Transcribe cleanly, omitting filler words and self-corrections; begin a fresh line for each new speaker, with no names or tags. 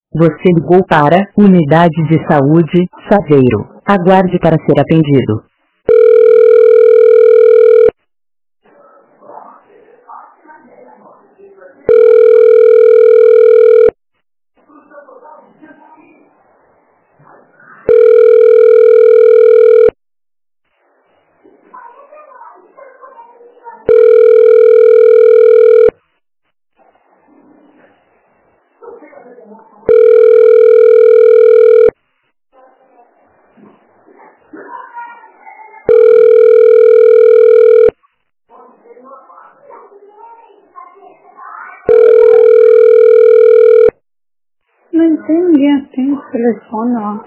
Você ligou para Unidade de Saúde, Saveiro. Aguarde para ser atendido.
Não tem ninguém assim no telefone, ó.